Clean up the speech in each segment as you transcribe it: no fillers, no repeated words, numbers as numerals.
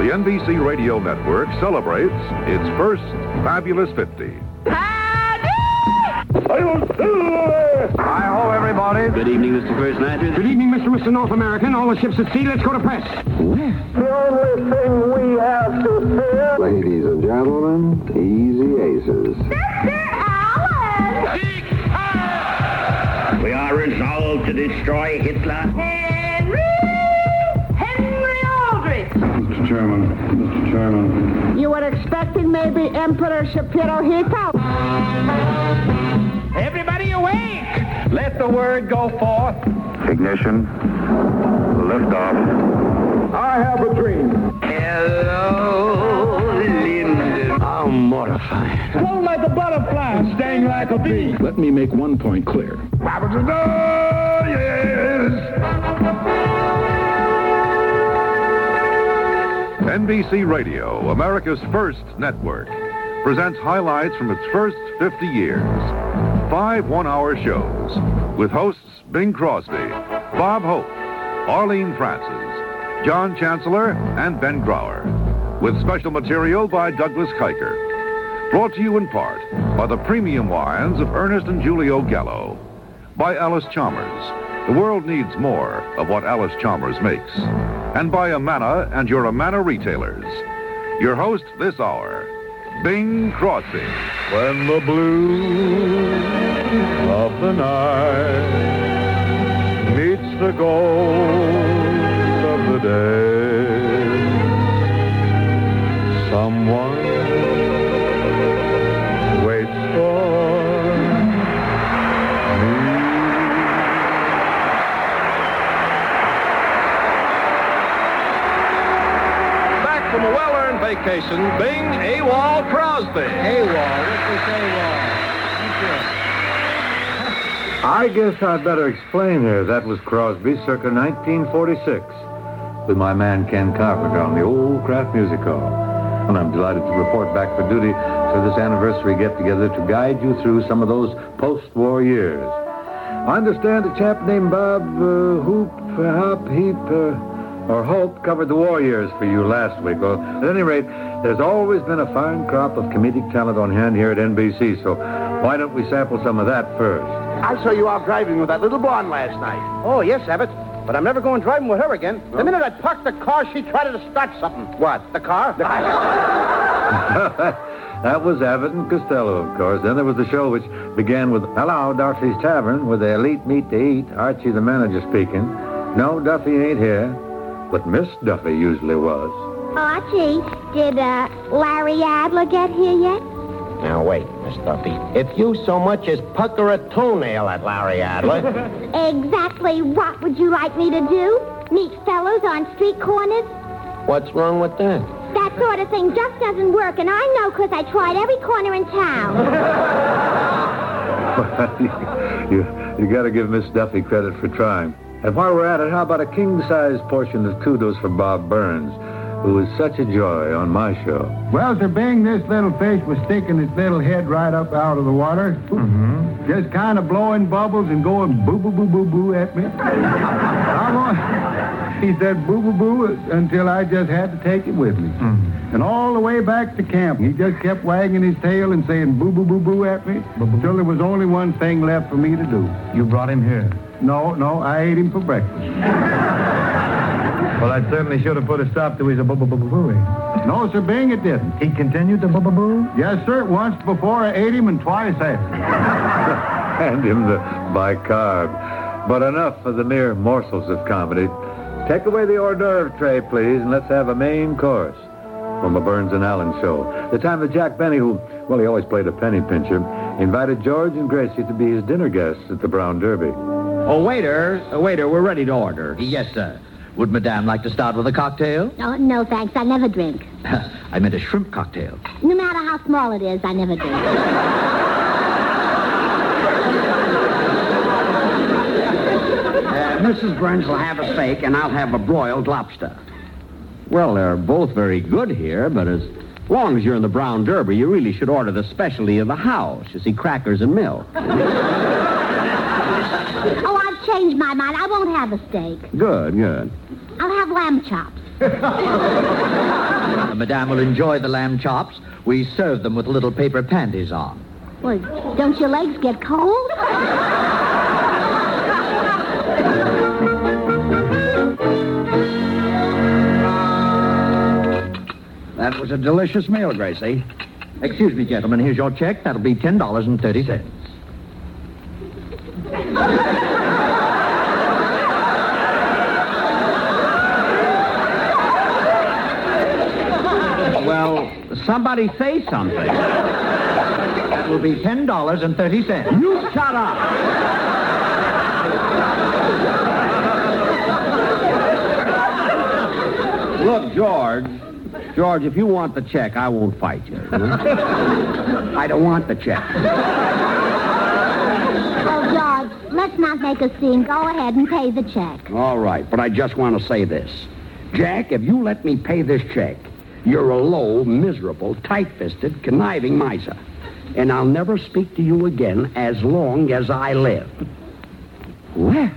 The NBC Radio Network celebrates its first fabulous 50. Hi-ho, everybody. Good evening, Mr. First Night. Good evening, Mr. North American. All the ships at sea, let's go to press. The only thing we have to fear... Ladies and gentlemen, easy aces. Mr. Allen! We are resolved to destroy Hitler. Henry Aldrich! Mr. Chairman. You were expecting maybe Emperor Shapiro-Hito? Everybody awake! Let the word go forth. Ignition. Liftoff. I have a dream. Hello, Linda. How mortifying. Flow like a butterfly and sting like a bee. Let me make one point clear. NBC Radio, America's first network, presents highlights from its first 50 years. 5 one-hour shows with hosts Bing Crosby, Bob Hope, Arlene Francis, John Chancellor, and Ben Grauer, with special material by Douglas Kiker. Brought to you in part by the premium wines of Ernest and Julio Gallo, by Alice Chalmers. The world needs more of what Alice Chalmers makes. And by Amana and your Amana retailers. Your host this hour, Bing Crosby. When the blue of the night meets the gold of the day, someone waits for me. Back from a well-earned vacation, Bing AWOL Crosby. AWOL, what's this AWOL? I guess I'd better explain here. That was Crosby circa 1946 with my man Ken Carpenter on the old Kraft Music Hall. And I'm delighted to report back for duty for this anniversary get-together to guide you through some of those post-war years. I understand a chap named Bob Hope covered the war years for you last week. Well, at any rate, there's always been a fine crop of comedic talent on hand here at NBC, so why don't we sample some of that first? I saw you out driving with that little blonde last night. Oh, yes, Abbott. But I'm never going driving with her again. The minute I parked the car, she tried to start something. What? The car? That was Abbott and Costello, of course. Then there was the show which began with, "Hello, Duffy's Tavern, with the elite meat to eat. Archie, the manager, speaking. No, Duffy ain't here. But Miss Duffy usually was." Archie, did Larry Adler get here yet? Now, wait, Miss Duffy. If you so much as pucker a toenail at Larry Adler... Exactly what would you like me to do? Meet fellows on street corners? What's wrong with that? That sort of thing just doesn't work, and I know because I tried every corner in town. you got to give Miss Duffy credit for trying. And while we're at it, how about a king-size portion of kudos for Bob Burns, who was such a joy on my show. Well, Sir Bing, this little fish was sticking its little head right up out of the water. Mm-hmm. Just kind of blowing bubbles and going boo-boo-boo-boo-boo at me. He said boo-boo-boo until I just had to take it with me. Mm-hmm. And all the way back to camp, he just kept wagging his tail and saying boo-boo-boo-boo at me until there was only one thing left for me to do. You brought him here? No, I ate him for breakfast. Well, I certainly should have put a stop to his boo-boo-boo-booing. No, Sir Bing, it didn't. He continued to boo-boo-boo? Yes, sir. Once before I ate him and twice after. Hand him the bicarb. But enough of the mere morsels of comedy. Take away the hors d'oeuvre tray, please, and let's have a main course from a Burns and Allen show. The time that Jack Benny, who, well, he always played a penny pincher, invited George and Gracie to be his dinner guests at the Brown Derby. Oh, waiter, we're ready to order. Yes, sir. Would Madame like to start with a cocktail? Oh, no, thanks. I never drink. I meant a shrimp cocktail. No matter how small it is, I never drink. Mrs. Burns will have a steak, and I'll have a broiled lobster. Well, they're both very good here, but as long as you're in the Brown Derby, you really should order the specialty of the house. You see, crackers and milk. Oh, I've changed my mind. I won't have a steak. Good. I'll have lamb chops. Madame will enjoy the lamb chops. We serve them with little paper panties on. Well, don't your legs get cold? That was a delicious meal, Gracie. Excuse me, gentlemen. Here's your check. That'll be $10.30. Well, somebody say something. That will be $10.30. You shut up! Look, George, if you want the check, I won't fight you. I don't want the check. Oh, George, let's not make a scene. Go ahead and pay the check. All right, but I just want to say this. Jack, if you let me pay this check, you're a low, miserable, tight-fisted, conniving miser. And I'll never speak to you again as long as I live. Well...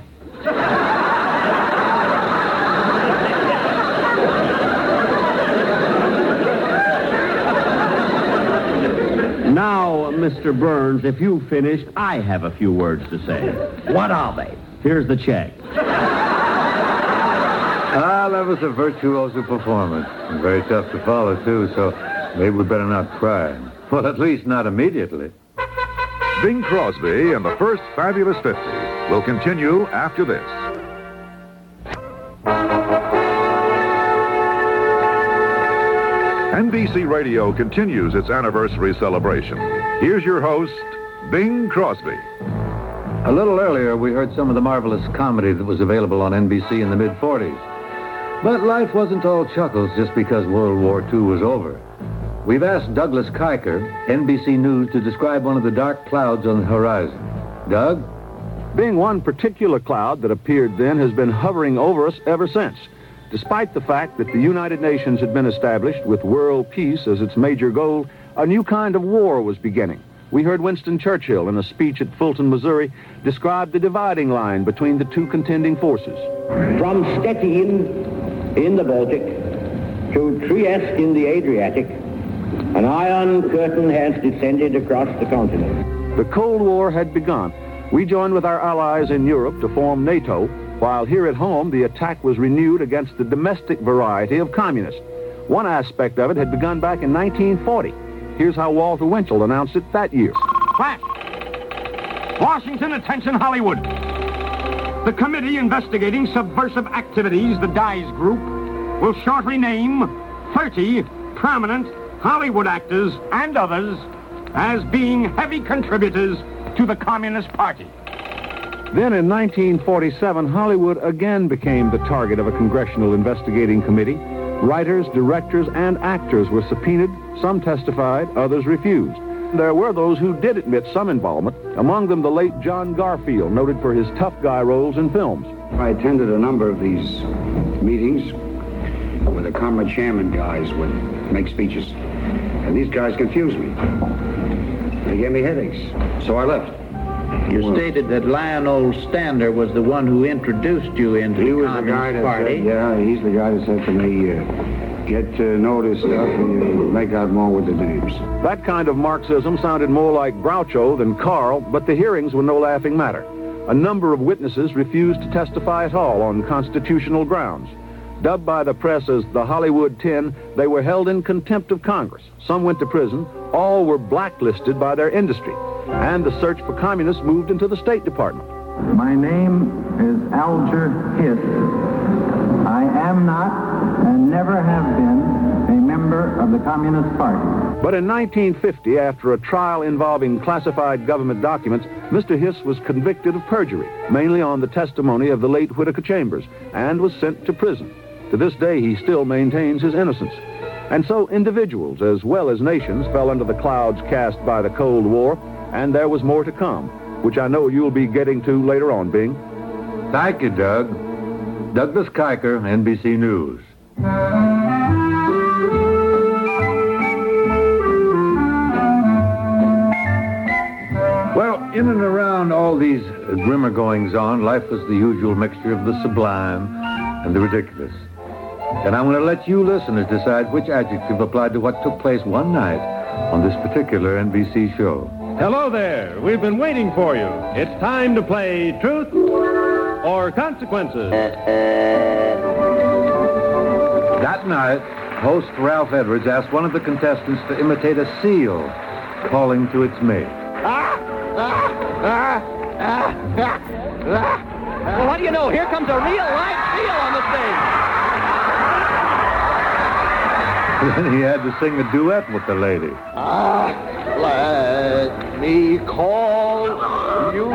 Now, Mr. Burns, if you've finished, I have a few words to say. What are they? Here's the check. That was a virtuoso performance. And very tough to follow, too, so maybe we better not cry. Well, at least not immediately. Bing Crosby and the First Fabulous 50 will continue after this. NBC Radio continues its anniversary celebration. Here's your host, Bing Crosby. A little earlier, we heard some of the marvelous comedy that was available on NBC in the mid-40s. But life wasn't all chuckles just because World War II was over. We've asked Douglas Kiker, NBC News, to describe one of the dark clouds on the horizon. Doug? Being one particular cloud that appeared then has been hovering over us ever since. Despite the fact that the United Nations had been established with world peace as its major goal, a new kind of war was beginning. We heard Winston Churchill, in a speech at Fulton, Missouri, describe the dividing line between the two contending forces. From Stettin in the Baltic to Trieste in the Adriatic, an iron curtain has descended across the continent. The Cold War had begun. We joined with our allies in Europe to form NATO, while here at home the attack was renewed against the domestic variety of communists. One aspect of it had begun back in 1940. Here's how Walter Winchell announced it that year. Flash! Washington, attention, Hollywood. The committee investigating subversive activities, the DICE Group, will shortly name 30 prominent Hollywood actors and others as being heavy contributors to the Communist Party. Then in 1947, Hollywood again became the target of a congressional investigating committee. Writers, directors, and actors were subpoenaed. Some testified, others refused. There were those who did admit some involvement, among them the late John Garfield, noted for his tough guy roles in films. I attended a number of these meetings where the Comrade Chairman guys would make speeches. And these guys confused me. They gave me headaches, so I left. You stated that Lionel Stander was the one who introduced you into the Communist Party. He's the guy that said to me, get to know this stuff and you make out more with the names. That kind of Marxism sounded more like Groucho than Carl, but the hearings were no laughing matter. A number of witnesses refused to testify at all on constitutional grounds. Dubbed by the press as the Hollywood 10, they were held in contempt of Congress. Some went to prison. All were blacklisted by their industry. And the search for communists moved into the State Department. My name is Alger Hiss. I am not and never have been a member of the Communist Party. But in 1950, after a trial involving classified government documents, Mr. Hiss was convicted of perjury, mainly on the testimony of the late Whittaker Chambers, and was sent to prison. To this day, he still maintains his innocence. And so individuals, as well as nations, fell under the clouds cast by the Cold War, and there was more to come, which I know you'll be getting to later on, Bing. Thank you, Doug. Douglas Kiker, NBC News. Well, in and around all these grimmer goings-on, life was the usual mixture of the sublime and the ridiculous. And I'm going to let you listeners decide which adjective applied to what took place one night on this particular NBC show. Hello there. We've been waiting for you. It's time to play Truth or Consequences. That night, host Ralph Edwards asked one of the contestants to imitate a seal calling to its mate. Well, what do you know? Here comes a real live seal on the stage. Then he had to sing a duet with the lady. Let me call you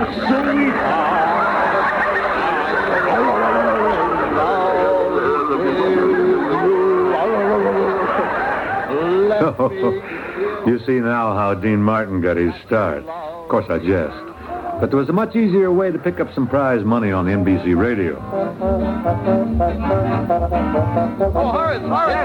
sweetheart. You see now how Dean Martin got his start. Of course, I jest. But there was a much easier way to pick up some prize money on NBC Radio. Oh, Horace!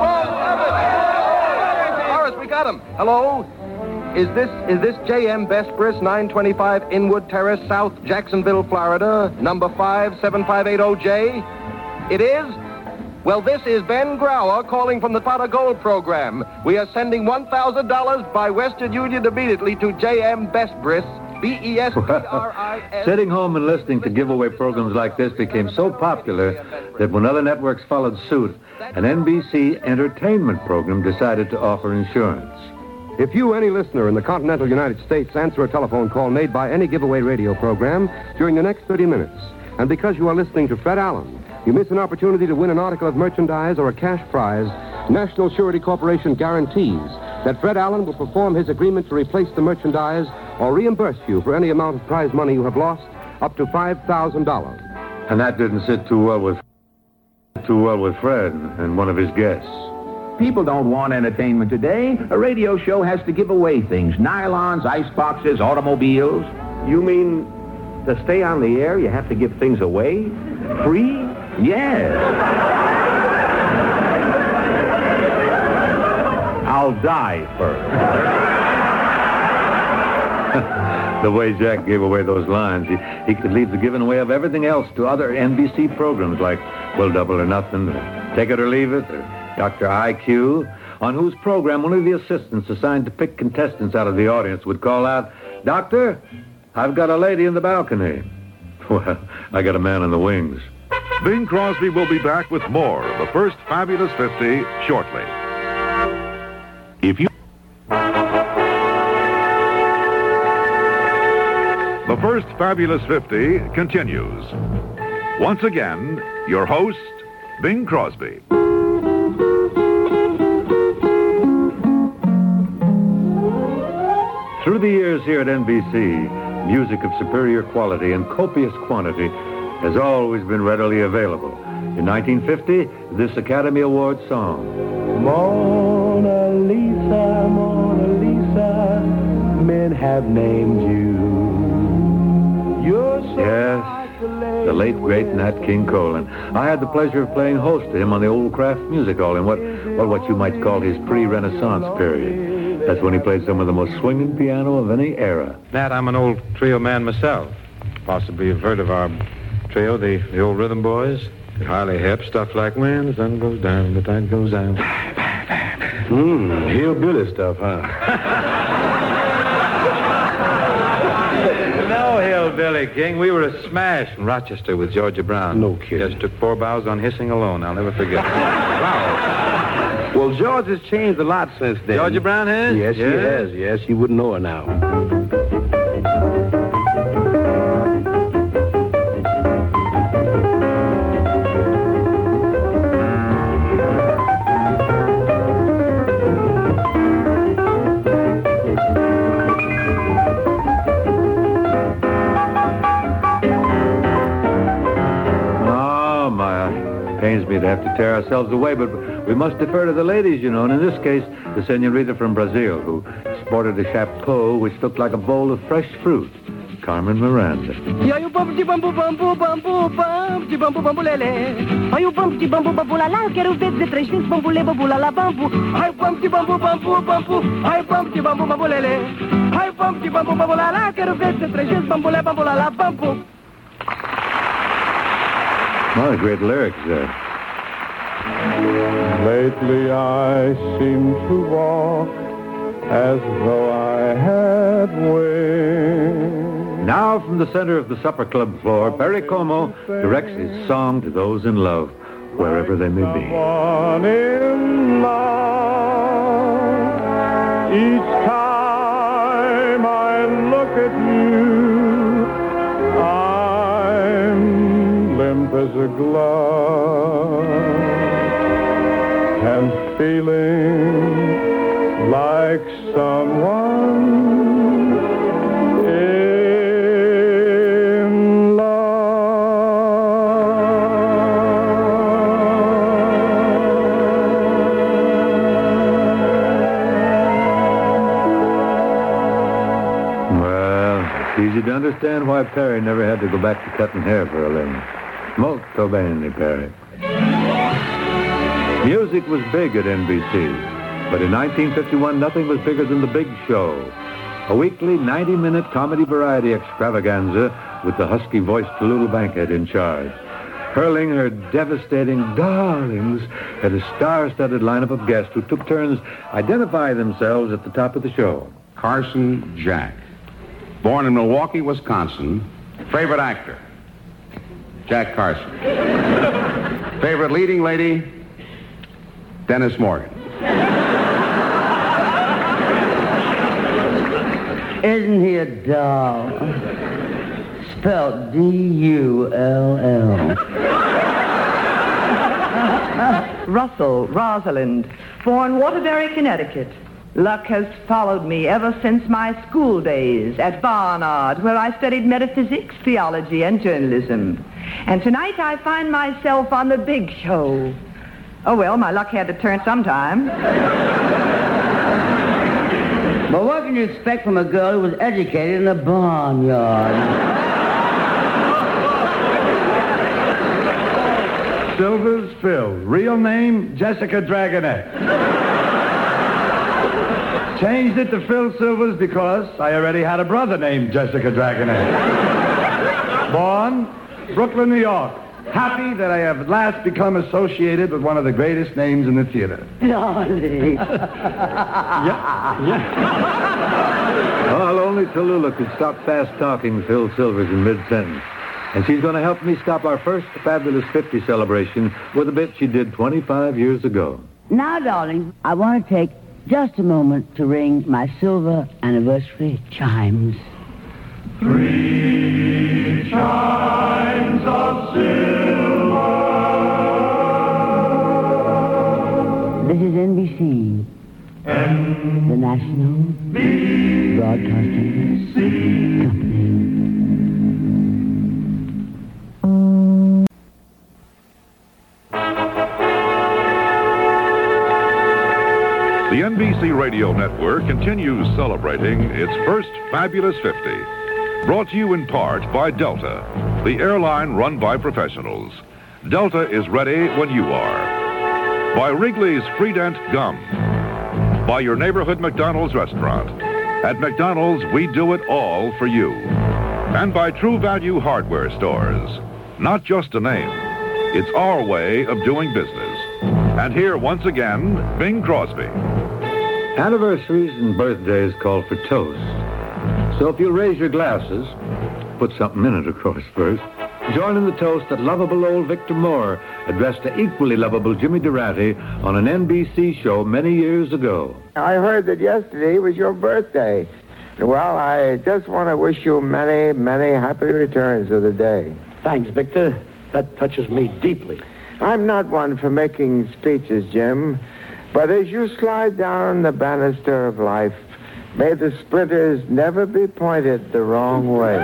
Horace, we got him. Hello? Is this J.M. Bestbris, 925 Inwood Terrace, South Jacksonville, Florida, number 57580J? It is? Well, this is Ben Grauer calling from the Pot of Gold program. We are sending $1,000 by Western Union immediately to J.M. Bestbris, B-E-S-B-R-I-S. Sitting home and listening to giveaway programs like this became so popular that when other networks followed suit, an NBC entertainment program decided to offer insurance. If you, any listener in the continental United States, answer a telephone call made by any giveaway radio program during the next 30 minutes, and because you are listening to Fred Allen, you miss an opportunity to win an article of merchandise or a cash prize, National Surety Corporation guarantees that Fred Allen will perform his agreement to replace the merchandise or reimburse you for any amount of prize money you have lost, up to $5,000. And that didn't sit too well with Fred and one of his guests. People don't want entertainment today. A radio show has to give away things. Nylons, ice boxes, automobiles. You mean to stay on the air, you have to give things away? Free? Yes. I'll die first. The way Jack gave away those lines, he could leave the giving away of everything else to other NBC programs like Well, Double or Nothing, or Take It or Leave It, or Dr. IQ, on whose program one of the assistants assigned to pick contestants out of the audience would call out, "Doctor, I've got a lady in the balcony." Well, I got a man in the wings. Bing Crosby will be back with more of the First Fabulous 50 shortly. The First Fabulous 50 continues. Once again, your host, Bing Crosby. Through the years here at NBC, music of superior quality and copious quantity has always been readily available. In 1950, this Academy Award song. Mona Lisa, Mona Lisa, men have named you. You're so Yes, the late, great Nat King Cole. And I had the pleasure of playing host to him on the Old Kraft Music Hall in what you might call his pre-Renaissance period. That's when he played some of the most swinging piano of any era. Nat, I'm an old trio man myself. Possibly you've heard of our trio, the old Rhythm Boys. Highly hip stuff like when the sun goes down, the tide goes down. Hillbilly stuff, huh? No, Hillbilly King. We were a smash in Rochester with Georgia Brown. No kidding. Just took 4 bows on hissing alone. I'll never forget. Wow. Well, George has changed a lot since then. Georgia Brown has? Yes, she has. Yes, you wouldn't know her now. Pains me to have to tear ourselves away, but we must defer to the ladies, you know, and in this case, the senorita from Brazil, who sported a chapeau which looked like a bowl of fresh fruit, Carmen Miranda. E aí o bambu de bambu, bambu, bambu, bambu de bambu, bambu lelé. Aí o bambu de bambu, bambu lalá, eu quero ver 3 vezes bambu lê, bambu lalá, bambu. Aí o bambu de bambu, bambu, bambu. Aí o bambu de bambu, bambu lelé. Aí o bambu de bambu, bambu lalá, eu quero ver 3 vezes bambu lê, bambu lalá, bambu. Well, great lyrics there. Lately I seem to walk as though I had wings. Now from the center of the supper club floor, Perry Como directs his song to those in love, wherever they may be. One in love. Each time I look at you, I'm limp as a glove and feeling like someone in love. Well, it's easy to understand why Perry never had to go back to cutting hair for a living. Molto bene, Perry. Music was big at NBC. But in 1951, nothing was bigger than The Big Show, a weekly 90-minute comedy variety extravaganza with the husky-voiced Tallulah Bankhead in charge, hurling her devastating darlings at a star-studded lineup of guests who took turns identify themselves at the top of the show. Carson Jack, born in Milwaukee, Wisconsin. Favorite actor, Jack Carson. Favorite leading lady, Dennis Morgan. Isn't he a doll? Spelled D-U-L-L. Russell Rosalind, born Waterbury, Connecticut. Luck has followed me ever since my school days at Barnard, where I studied metaphysics, theology, and journalism. And tonight I find myself on The Big Show. Oh, well, my luck had to turn sometime. But what can you expect from a girl who was educated in a barnyard? Silvers Phil. Real name, Jessica Dragonette. Changed it to Phil Silvers because I already had a brother named Jessica Dragonette. Born Brooklyn, New York. Happy that I have at last become associated with one of the greatest names in the theater. Darling. Well, only Tallulah could stop fast-talking Phil Silvers in mid-sentence. And she's going to help me stop our first Fabulous 50 celebration with a bit she did 25 years ago. Now, darling, I want to take just a moment to ring my silver anniversary chimes. 3 chimes of silver. This is NBC, the National Broadcasting Company. The NBC Radio Network continues celebrating its first Fabulous 50. Brought to you in part by Delta, the airline run by professionals. Delta is ready when you are. By Wrigley's Freedent Gum. By your neighborhood McDonald's restaurant. At McDonald's, we do it all for you. And by True Value Hardware Stores. Not just a name. It's our way of doing business. And here, once again, Bing Crosby. Anniversaries and birthdays call for toast. So if you'll raise your glasses, put something in it, of course, first. Join in the toast that lovable old Victor Moore addressed to equally lovable Jimmy Durante on an NBC show many years ago. I heard that yesterday was your birthday. Well, I just want to wish you many, many happy returns of the day. Thanks, Victor. That touches me deeply. I'm not one for making speeches, Jim, but as you slide down the banister of life, may the splinters never be pointed the wrong way.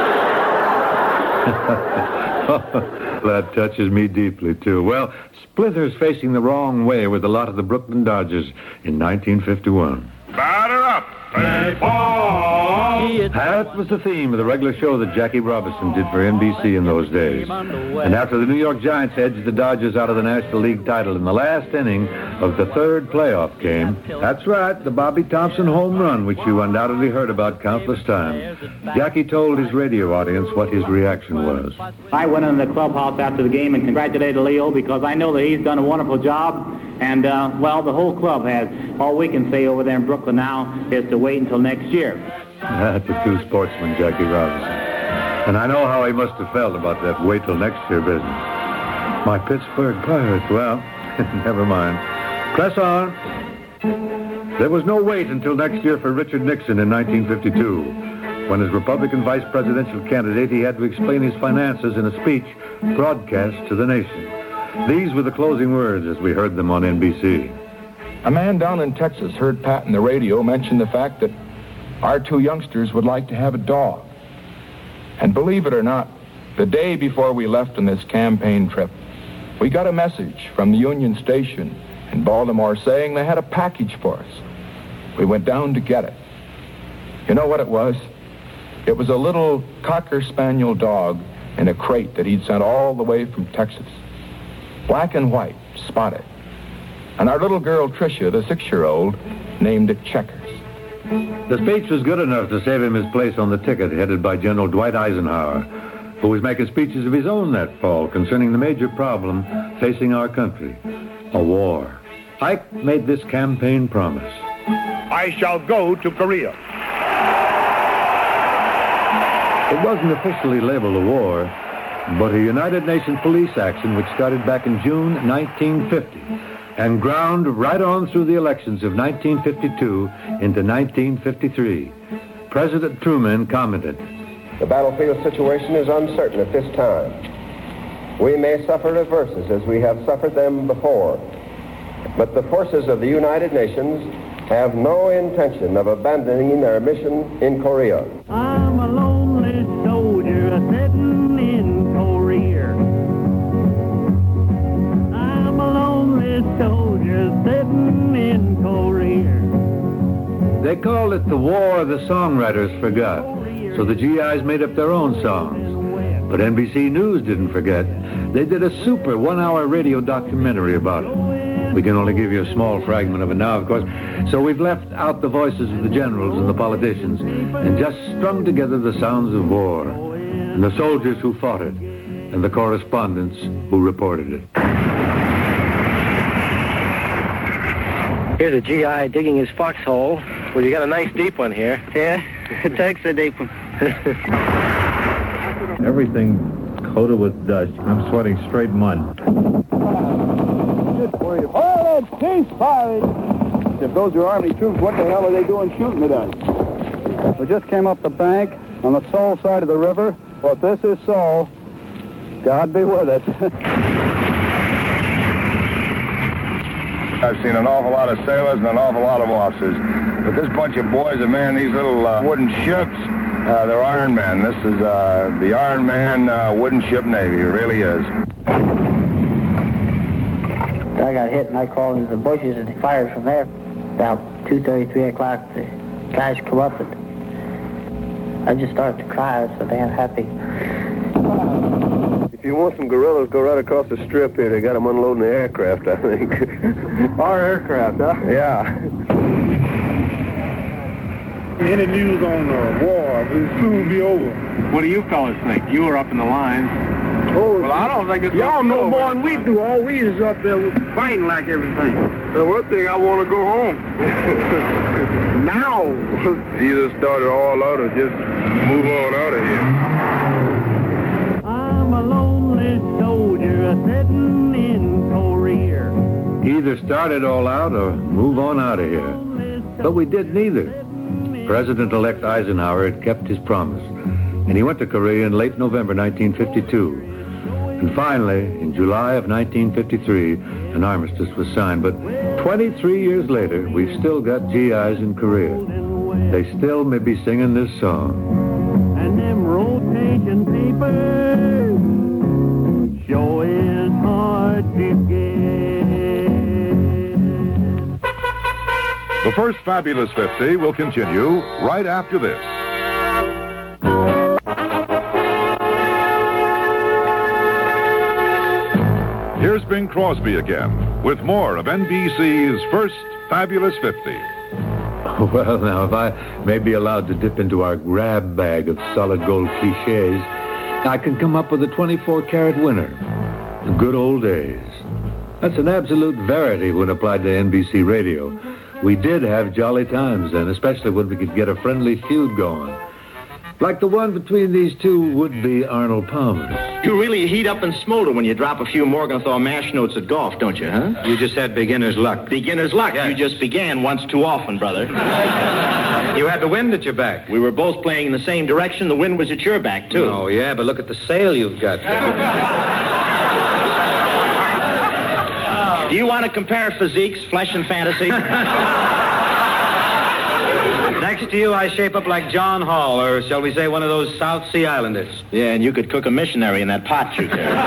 That touches me deeply, too. Well, splinters facing the wrong way with a lot of the Brooklyn Dodgers in 1951. Batter up, play ball. That was the theme of the regular show that Jackie Robinson did for NBC in those days. And after the New York Giants edged the Dodgers out of the National League title in the last inning of the third playoff game, that's right, the Bobby Thompson home run, which you undoubtedly heard about countless times, Jackie told his radio audience what his reaction was. I went in the clubhouse after the game and congratulated Leo because I know that he's done a wonderful job. And, well, the whole club has. All we can say over there in Brooklyn now is to wait until next year. That's a true sportsman, Jackie Robinson. And I know how he must have felt about that wait till next year business. My Pittsburgh Pirates, well, never mind. Press on. There was no wait until next year for Richard Nixon in 1952. When as Republican vice presidential candidate, he had to explain his finances in a speech broadcast to the nation. These were the closing words as we heard them on NBC. A man down in Texas heard Pat in the radio mention the fact that our two youngsters would like to have a dog. And believe it or not, the day before we left on this campaign trip, we got a message from the Union Station in Baltimore saying they had a package for us. We went down to get it. You know what it was? It was a little Cocker Spaniel dog in a crate that he'd sent all the way from Texas. Black and white, spotted. And our little girl, Tricia, the 6-year-old, named it Checkers. The speech was good enough to save him his place on the ticket headed by General Dwight Eisenhower, who was making speeches of his own that fall concerning the major problem facing our country, a war. Ike made this campaign promise. I shall go to Korea. It wasn't officially labeled a war, but a United Nations police action which started back in June 1950 and ground right on through the elections of 1952 into 1953. President Truman commented, "The battlefield situation is uncertain at this time. We may suffer reverses as we have suffered them before, but the forces of the United Nations have no intention of abandoning their mission in Korea." I'm a lonely soldier sitting in Korea. I'm a lonely soldier sitting in Korea. They called it the war the songwriters forgot, so the GIs made up their own songs. But NBC News didn't forget. They did a super one-hour radio documentary about it. We can only give you a small fragment of it now, of course, so we've left out the voices of the generals and the politicians and just strung together the sounds of war and the soldiers who fought it and the correspondents who reported it. Here's a GI digging his foxhole. Well, you got a nice deep one here. Yeah, it takes a deep one. Everything coated with dust. I'm sweating straight mud. Oh, that's peace firing! If those are Army troops, what the hell are they doing shooting at us? We just came up the bank on the Seoul side of the river. Well, if this is Seoul, God be with us. I've seen an awful lot of sailors and an awful lot of officers. But this bunch of boys that man these little wooden ships, they're Iron Men. This is the Iron Man wooden ship Navy. It really is. I got hit and I crawled into the bushes and fired from there. About 2:30, 3 o'clock, the guys come up and I just started to cry. I was so damn happy. If you want some guerrillas, go right across the strip here. They got them unloading the aircraft, I think. Our aircraft, huh? Yeah. Any news on war will soon be over. What do you fellas think? You were up in the lines. Oh, well, I don't think it's... Y'all know more than we do. All we is up there fighting like everything. The one thing, I want to go home. Now. Either start it all out or just move on out of here. I'm a lonely soldier sitting in Korea. Either start it all out or move on out of here. But we did neither. President-elect Eisenhower had kept his promise, and he went to Korea in late November 1952. And finally, in July of 1953, an armistice was signed. But 23 years later, we've still got GIs in Korea. They still may be singing this song. And them rotation papers sure is hard to get. The first Fabulous 50 will continue right after this. Bing Crosby again with more of NBC's First Fabulous 50. Well, now, if I may be allowed to dip into our grab bag of solid gold cliches, I can come up with a 24-carat winner. The good old days. That's an absolute verity when applied to NBC radio. We did have jolly times then, especially when we could get a friendly feud going. Like the one between these two would-be Arnold Palmers. You really heat up and smolder when you drop a few Morgenthau mash notes at golf, don't you, huh? You just had beginner's luck. Beginner's luck? Yes. You just began once too often, brother. You had the wind at your back. We were both playing in the same direction. The wind was at your back, too. Oh, yeah, but look at the sail you've got. Do you want to compare physiques, flesh and fantasy? Next to you, I shape up like John Hall, or shall we say one of those South Sea Islanders. Yeah, and you could cook a missionary in that pot you carry.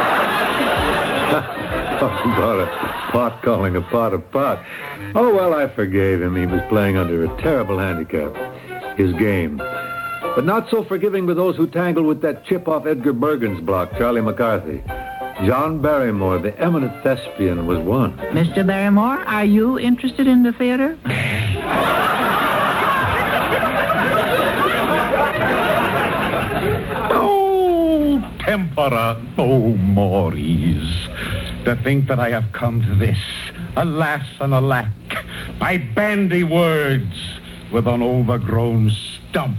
About a pot calling a pot a pot. Oh, well, I forgave him. He was playing under a terrible handicap. His game. But not so forgiving with those who tangled with that chip off Edgar Bergen's block, Charlie McCarthy. John Barrymore, the eminent thespian, was one. Mr. Barrymore, are you interested in the theater? Oh, tempora, oh, mores. To think that I have come to this, alas and alack, by bandy words with an overgrown stump.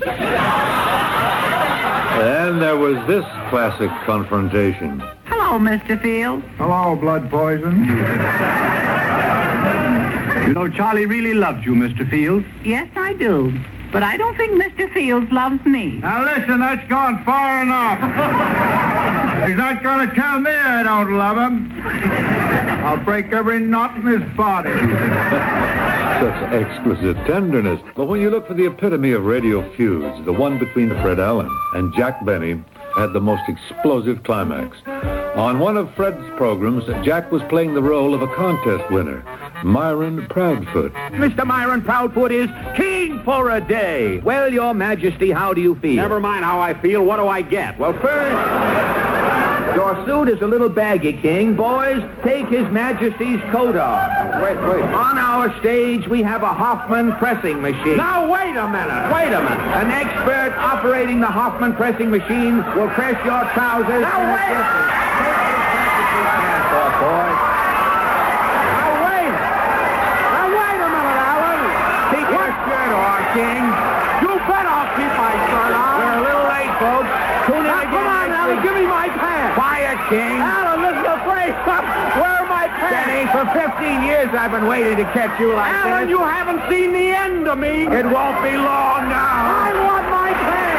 And there was this classic confrontation. Hello, Mr. Fields. Hello, blood poison. You know, Charlie really loves you, Mr. Fields. Yes, I do. But I don't think Mr. Fields loves me. Now, listen, that's gone far enough. He's not going to tell me I don't love him. I'll break every knot in his body. Such exquisite tenderness. But when you look for the epitome of radio feuds, the one between Fred Allen and Jack Benny had the most explosive climax. On one of Fred's programs, Jack was playing the role of a contest winner, Myron Proudfoot. Mr. Myron Proudfoot is king for a day. Well, Your Majesty, how do you feel? Never mind how I feel. What do I get? Well, first, your suit is a little baggy, King. Boys, take His Majesty's coat off. Wait. On our stage, we have a Hoffman pressing machine. Now, wait a minute. An expert operating the Hoffman pressing machine will press your trousers. Now, wait. Take His Majesty's pants off, boys. King. You bet I'll keep my shirt on. We're a little late, folks. Tune in again. Come on, Alan, give me my pants. Quiet, King. Alan, this is a place. Where are my pants? Benny, for 15 years I've been waiting to catch you like this. Alan, you haven't seen the end of me. It won't be long now. I want my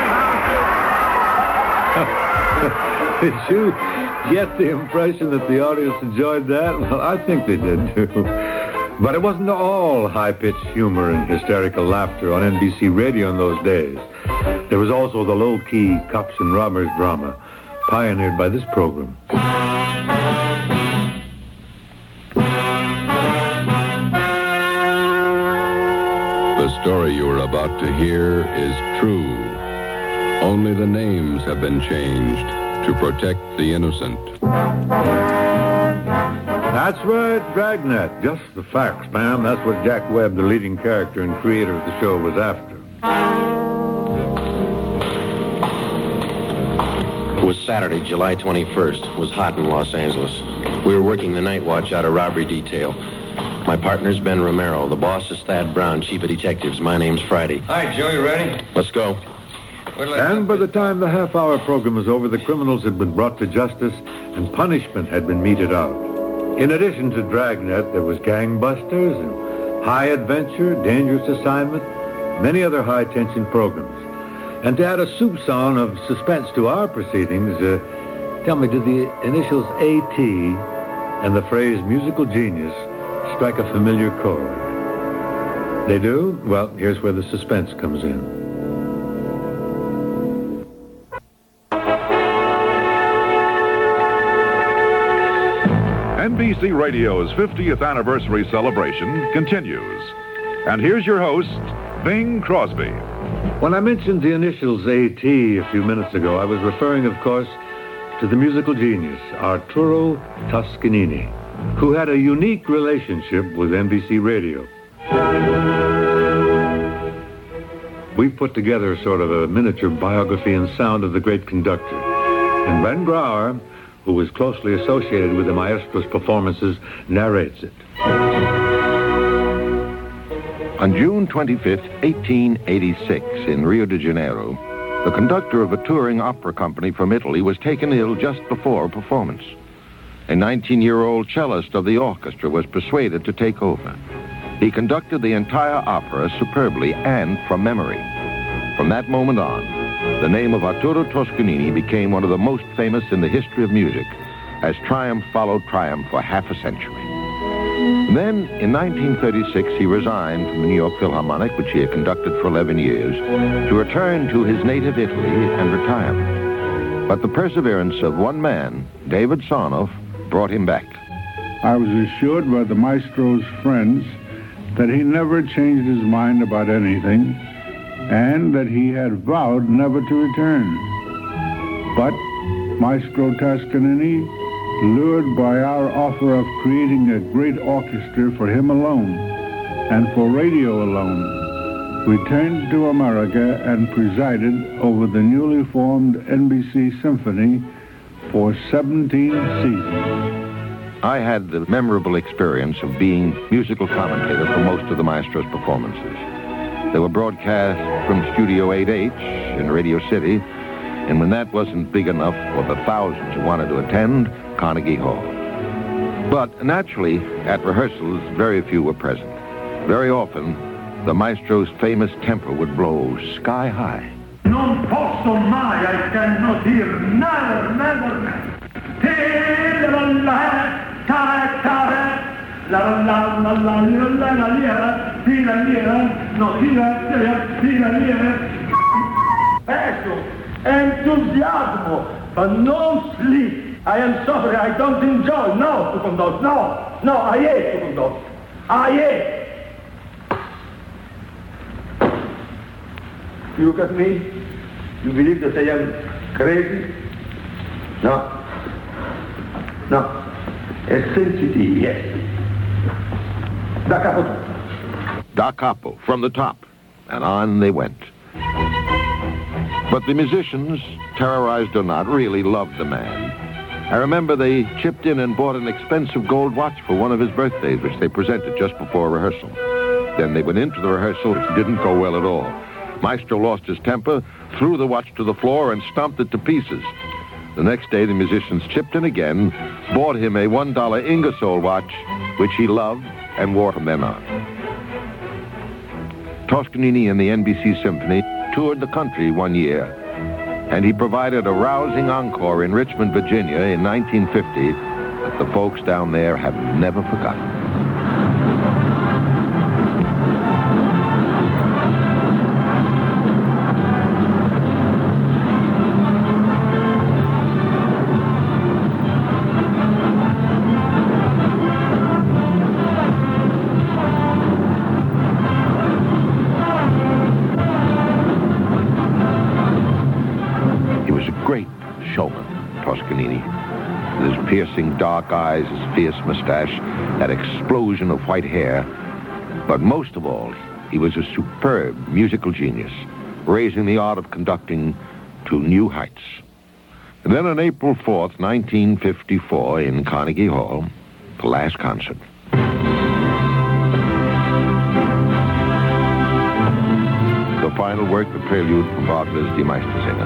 pants. Did you get the impression that the audience enjoyed that? Well, I think they did, too. But it wasn't all high-pitched humor and hysterical laughter on NBC radio in those days. There was also the low-key cops and robbers drama, pioneered by this program. The story you are about to hear is true. Only the names have been changed to protect the innocent. That's right, Dragnet. Just the facts, ma'am. That's what Jack Webb, the leading character and creator of the show, was after. It was Saturday, July 21st. It was hot in Los Angeles. We were working the night watch out of robbery detail. My partner's Ben Romero. The boss is Thad Brown, chief of detectives. My name's Friday. Hi, Joe. You ready? Let's go. And by the time the half-hour program was over, the criminals had been brought to justice and punishment had been meted out. In addition to Dragnet, there was Gangbusters and High Adventure, Dangerous Assignment, many other high-tension programs. And to add a soupçon of suspense to our proceedings, tell me, did the initials A.T. and the phrase musical genius strike a familiar chord? They do? Well, here's where the suspense comes in. NBC Radio's 50th anniversary celebration continues. And here's your host, Bing Crosby. When I mentioned the initials A.T. a few minutes ago, I was referring, of course, to the musical genius, Arturo Toscanini, who had a unique relationship with NBC Radio. We've put together sort of a miniature biography and sound of the great conductor. And Ben Grauer, who was closely associated with the maestro's performances, narrates it. On June 25th, 1886, in Rio de Janeiro, the conductor of a touring opera company from Italy was taken ill just before a performance. A 19-year-old cellist of the orchestra was persuaded to take over. He conducted the entire opera superbly and from memory. From that moment on, the name of Arturo Toscanini became one of the most famous in the history of music, as triumph followed triumph for half a century. Then, in 1936, he resigned from the New York Philharmonic, which he had conducted for 11 years, to return to his native Italy and retire. But the perseverance of one man, David Sarnoff, brought him back. I was assured by the maestro's friends that he never changed his mind about anything, and that he had vowed never to return. But Maestro Toscanini, lured by our offer of creating a great orchestra for him alone, and for radio alone, returned to America and presided over the newly formed NBC Symphony for 17 seasons. I had the memorable experience of being musical commentator for most of the maestro's performances. They were broadcast from Studio 8H in Radio City, and when that wasn't big enough for the thousands who wanted to attend, Carnegie Hall. But naturally, at rehearsals, very few were present. Very often, the maestro's famous tempo would blow sky high. Non posso mai, I cannot hear, never, never. Enthusiasmo, but no sleep. I am sorry, I don't enjoy. No, to conduct. No, I hate to conduct. I hate. You look at me, you believe that I am crazy? No. Sensitive, yes. Da capo. Da capo, from the top. And on they went. But the musicians, terrorized or not, really loved the man. I remember they chipped in and bought an expensive gold watch for one of his birthdays, which they presented just before rehearsal. Then they went into the rehearsal, which didn't go well at all. Maestro lost his temper, threw the watch to the floor, and stomped it to pieces. The next day, the musicians chipped in again, bought him a $1 Ingersoll watch, which he loved and wore from then on. Toscanini and the NBC Symphony toured the country one year, and he provided a rousing encore in Richmond, Virginia in 1950 that the folks down there have never forgotten. With his piercing dark eyes, his fierce mustache, that explosion of white hair. But most of all, he was a superb musical genius, raising the art of conducting to new heights. And then on April 4th, 1954, in Carnegie Hall, the last concert. The final work, the prelude from Wagner's Die Meistersinger.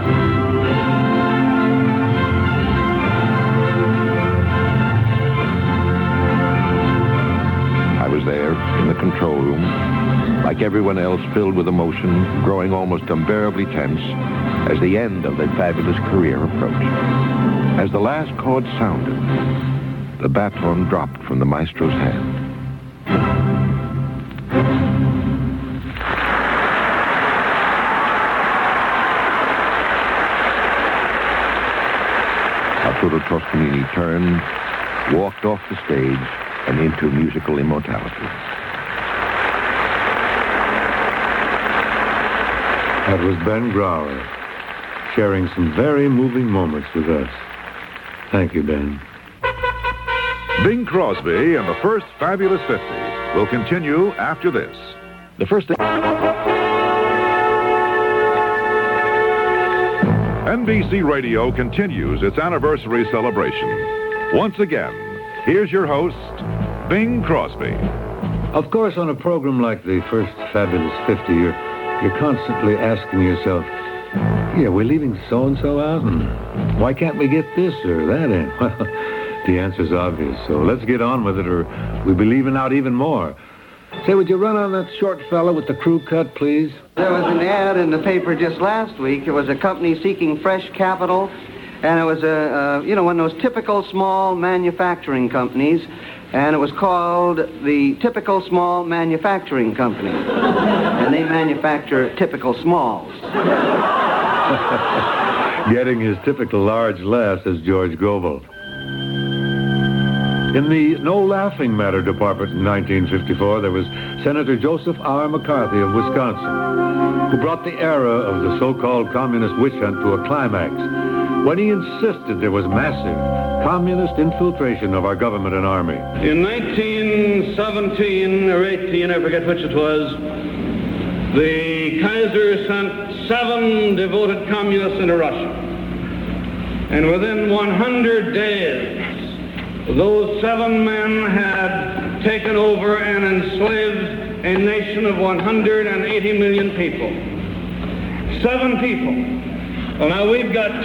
I was there in the control room, like everyone else, filled with emotion, growing almost unbearably tense as the end of their fabulous career approached. As the last chord sounded, the baton dropped from the maestro's hand. Arturo Toscanini turned, walked off the stage, and into musical immortality. That was Ben Grauer, sharing some very moving moments with us. Thank you, Ben. Bing Crosby and the First Fabulous 50 will continue after this. The first thing... NBC Radio continues its anniversary celebration. Once again, here's your host, Bing Crosby. Of course, on a program like the First Fabulous 50, you're constantly asking yourself, yeah, we're leaving so-and-so out, and why can't we get this or that in? Well, the answer's obvious, so let's get on with it, or we'll be leaving out even more. Say, would you run on that short fella with the crew cut, please? There was an ad in the paper just last week. It was a company seeking fresh capital, and it was one of those typical small manufacturing companies, and it was called the Typical Small Manufacturing Company. And they manufacture typical smalls. Getting his typical large laughs as George Goebel. In the No Laughing Matter Department in 1954, there was Senator Joseph R. McCarthy of Wisconsin, who brought the era of the so-called communist witch hunt to a climax when he insisted there was massive communist infiltration of our government and army. In 1917 or 18, I forget which it was, the Kaiser sent 7 devoted communists into Russia. And within 100 days, those 7 men had taken over and enslaved a nation of 180 million people. 7 people. Well, now we've got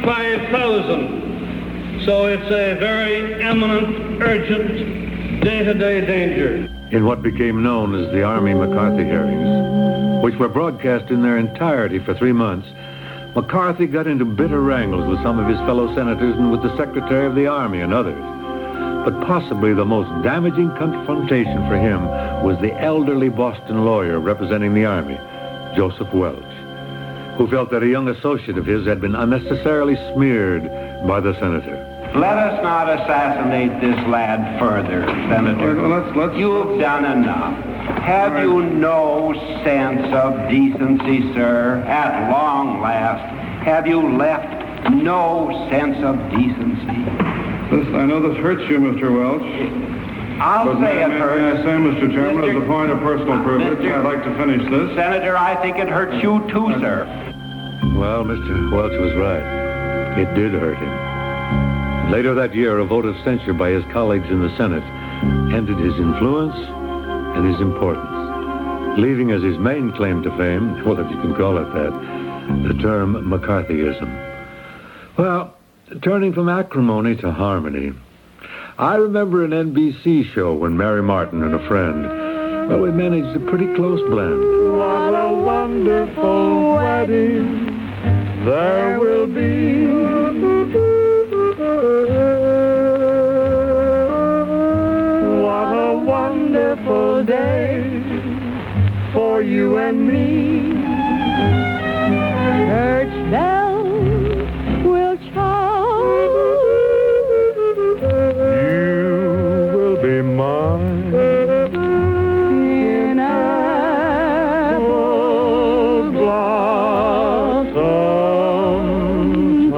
25,000. So it's a very imminent, urgent, day-to-day danger. In what became known as the Army McCarthy hearings, which were broadcast in their entirety for 3 months, McCarthy got into bitter wrangles with some of his fellow senators and with the Secretary of the Army and others. But possibly the most damaging confrontation for him was the elderly Boston lawyer representing the Army, Joseph Welch, who felt that a young associate of his had been unnecessarily smeared by the senator. Let us not assassinate this lad further, Senator. You've done enough. Have you no sense of decency, sir? At long last, have you left no sense of decency? I know this hurts you, Mr. Welch. I'll say it hurts. May I say, Mr. Chairman, as a point of personal privilege, I'd like to finish this. Senator, I think it hurts you too, sir. Well, Mr. Welch was right. It did hurt him. Later that year, a vote of censure by his colleagues in the Senate ended his influence and his importance, leaving as his main claim to fame, well, if you can call it that, the term McCarthyism. Well, turning from acrimony to harmony, I remember an NBC show when Mary Martin and a friend, well, we managed a pretty close blend. What a wonderful wedding there will be. What a wonderful day for you and me. Church bells will chime. You will be mine in apple blossom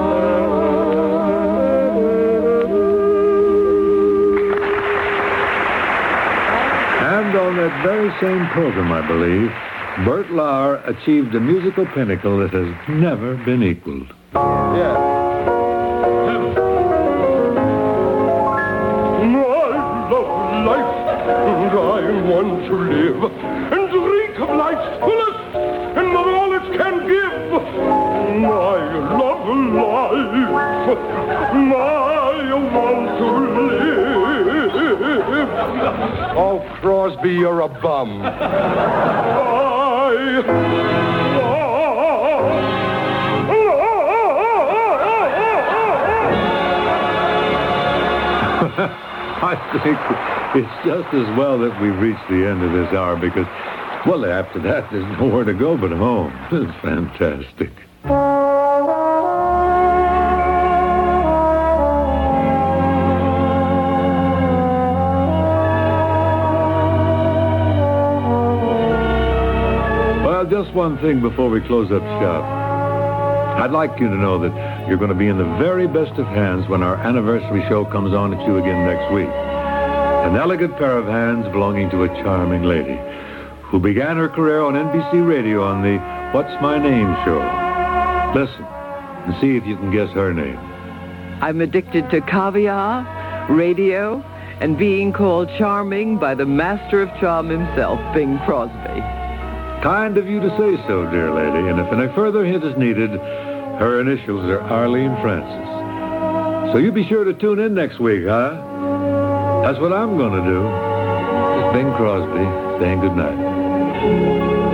time. And on that very same program, I believe, Bert Lahr achieved a musical pinnacle that has never been equaled. Yeah. I want to live and drink of life's fullest and of all it can give. I love life. I want to live. Oh, Crosby, you're a bum. I think it's just as well that we've reached the end of this hour because, well, after that, there's nowhere to go but home. It's fantastic. Well, just one thing before we close up shop. I'd like you to know that you're going to be in the very best of hands when our anniversary show comes on at you again next week. An elegant pair of hands belonging to a charming lady who began her career on NBC Radio on the What's My Name show. Listen and see if you can guess her name. I'm addicted to caviar, radio, and being called charming by the master of charm himself, Bing Crosby. Kind of you to say so, dear lady. And if any further hint is needed, her initials are Arlene Francis. So you be sure to tune in next week, huh? That's what I'm going to do. This is Bing Crosby saying good night.